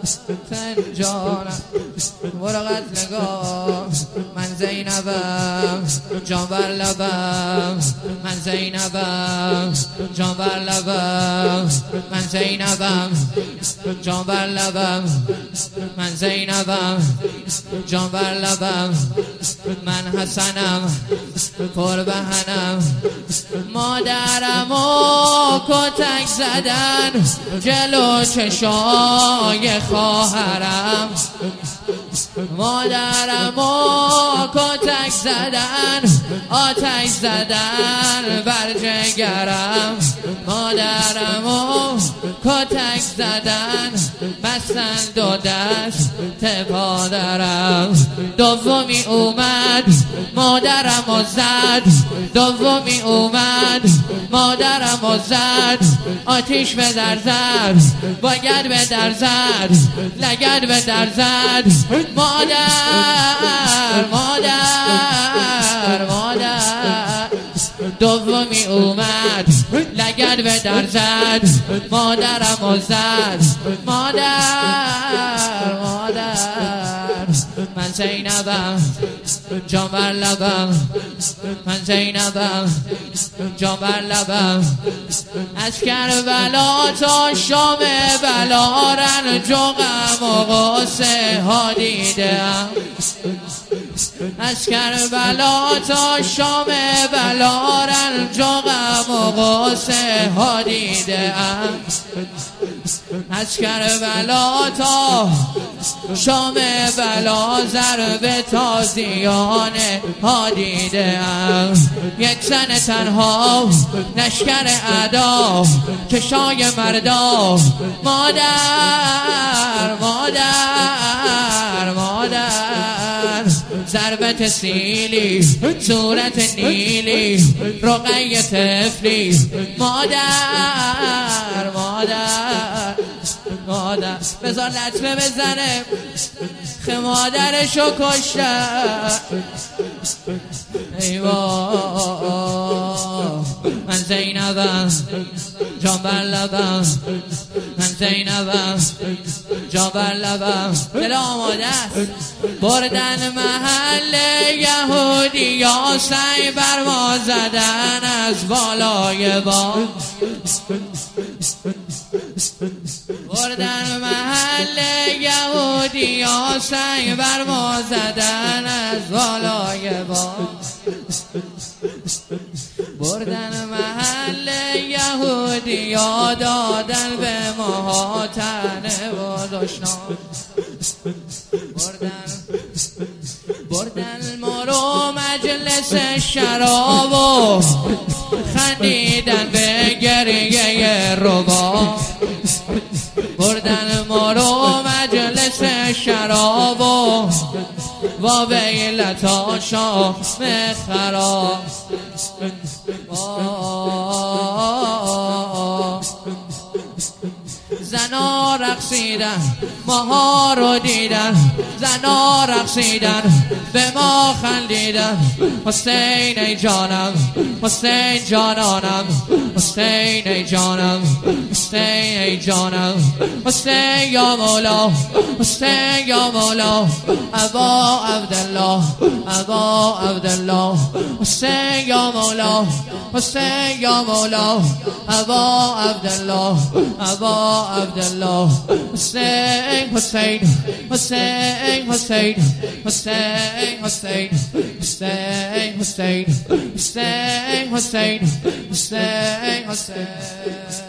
جانم برو قتلگاه من زینبم جان بر لبم من زینبم جان بر لبم من زینبم جان بر لبم من زینبم جان بر لبم من حسنم پر بهنم مادرم و کتک زدن جلو چشای خواهرم مادرم و کتک زدن آتش زدن بر جگرم مادرم و کتک زدن بستن دو دست پادرم دومی اومد مادرم و زد دومی اومد مادرم و زد آتیش به در زد باید به در زد لگد به در زد مادر مادر مادر دومی اومد لگد به در زد مادرم و زد مادر مادر من زینبم جان بر لبم من زینبم جان بر لبم از کربلا تا شام بلا رنج و غم و غصه ها دیدم از کربلا تا شام بلا رنج و غم و غصه ها دیدم از کربلا تا شام بلا ضرب تازیانه ها دیدم یک زن تنها لشکر اعدا چشای مردا مادر مادر مادر ضربت سیلی صورت نیلی رقیه طفلی مادر مادر مادر بذار لطمه بزنه خ مادرشو کشتن ایوا من زینبم جان بر لبم من زینبم جان بر لبم دل آماده است بردن محل یهودی یا سعی بر ما زدن از بالای بام بردن محل یهودی یا سعی بر ما زدن از بالای بام بردن محل یهودی یا دادن به ما تنه و دشنام بردن ما رو مجلس شراب و خندیدن به گریه ربا بردن ما رو مجلس شراب و ویلتا شام خراب زنا رقصیدن ماها رو دیدن زنا رقصیدن به ما خندیدن حسین ای جانم حسین جانانم حسین ای جانم حسین ای جانم حسین یا مولا حسین یا مولا ابا عبدالله ابا عبدالله حسین یا مولا حسین یا مولا ابا عبدالله ابا عبدالله حسین حسین حسین حسین حسین حسین حسین حسین حسین حسین حسین حسین